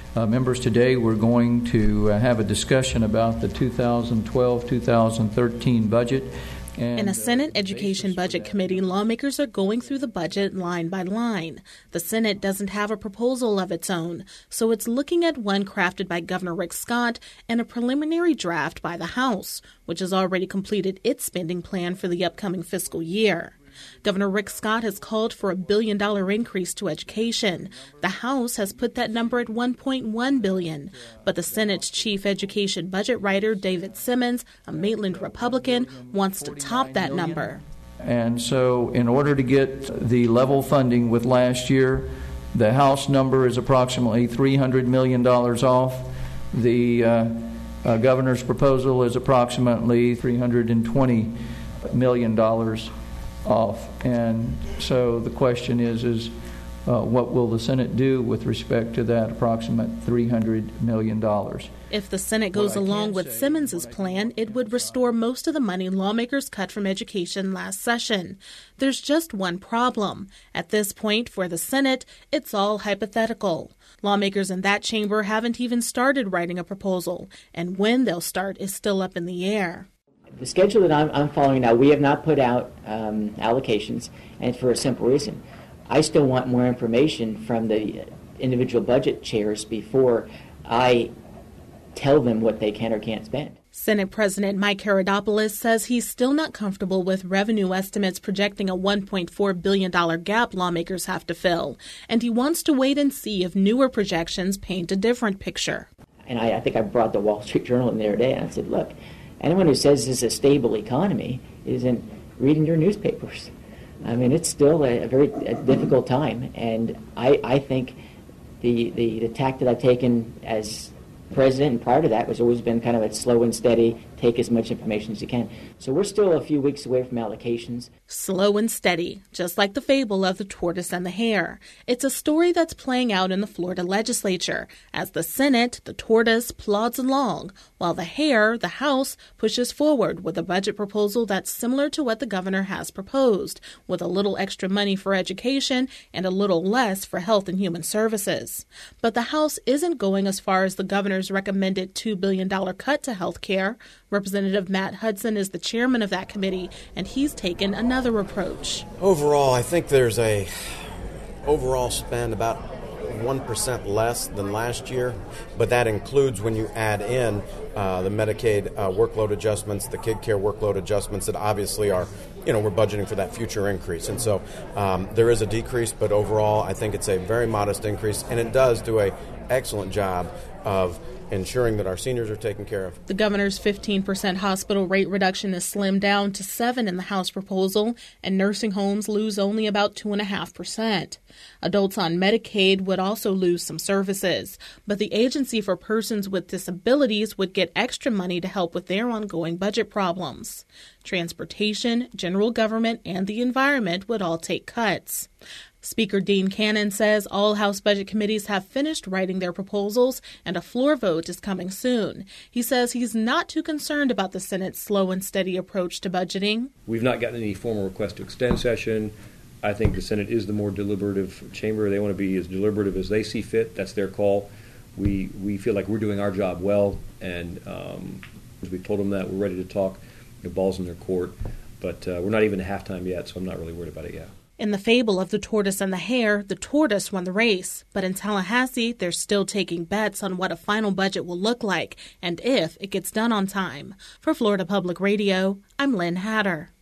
Members, today we're going to have a discussion about the 2012-2013 budget. In a Senate Education Budget Committee, lawmakers are going through the budget line by line. The Senate doesn't have a proposal of its own, so it's looking at one crafted by Governor Rick Scott and a preliminary draft by the House, which has already completed its spending plan for the upcoming fiscal year. Governor Rick Scott has called for $1 billion increase to education. The House has put that number at $1.1 billion. But the Senate's chief education budget writer, David Simmons, a Maitland Republican, wants to top that number. And so in order to get the level funding with last year, the House number is approximately $300 million off. The governor's proposal is approximately $320 million off. And so the question is what will the Senate do with respect to that approximate $300 million? If the Senate goes along with Simmons's plan, it would restore most of the money lawmakers cut from education last session. There's just one problem. At this point, for the Senate, it's all hypothetical. Lawmakers in that chamber haven't even started writing a proposal, and when they'll start is still up in the air. The schedule that I'm following now, we have not put out allocations, and for a simple reason. I still want more information from the individual budget chairs before I tell them what they can or can't spend. Senate President Mike Herodopoulos says he's still not comfortable with revenue estimates projecting a $1.4 billion gap lawmakers have to fill, and he wants to wait and see if newer projections paint a different picture. And I think I brought the Wall Street Journal in the other day, and I said, look, anyone who says this is a stable economy isn't reading your newspapers. I mean, it's still a very difficult time, and I think the tack that I've taken as president and prior to that was always been kind of a slow and steady, take as much information as you can. So we're still a few weeks away from allocations. Slow and steady, just like the fable of the tortoise and the hare. It's a story that's playing out in the Florida legislature as the Senate, the tortoise, plods along, while the hare, the House, pushes forward with a budget proposal that's similar to what the governor has proposed, with a little extra money for education and a little less for health and human services. But the House isn't going as far as the governor's recommended $2 billion cut to health care. Representative Matt Hudson is the chairman of that committee, and he's taken another approach. Overall, I think there's a overall spend about 1% less than last year, but that includes when you add in the Medicaid workload adjustments, the kid care workload adjustments that obviously are, we're budgeting for that future increase. And so there is a decrease, but overall I think it's a very modest increase, and it does do an excellent job of ensuring that our seniors are taken care of. The governor's 15% hospital rate reduction is slimmed down to 7% in the House proposal, and nursing homes lose only about 2.5%. Adults on Medicaid would also lose some services, but the Agency for Persons with Disabilities would get extra money to help with their ongoing budget problems. Transportation, general government, and the environment would all take cuts. Speaker Dean Cannon says all House budget committees have finished writing their proposals and a floor vote is coming soon. He says he's not too concerned about the Senate's slow and steady approach to budgeting. We've not gotten any formal request to extend session. I think the Senate is the more deliberative chamber. They want to be as deliberative as they see fit. That's their call. We feel like we're doing our job well, and as we told them that, we're ready to talk. The ball's in their court, but we're not even at halftime yet, so I'm not really worried about it yet. In the fable of the tortoise and the hare, the tortoise won the race. But in Tallahassee, they're still taking bets on what a final budget will look like and if it gets done on time. For Florida Public Radio, I'm Lynn Hatter.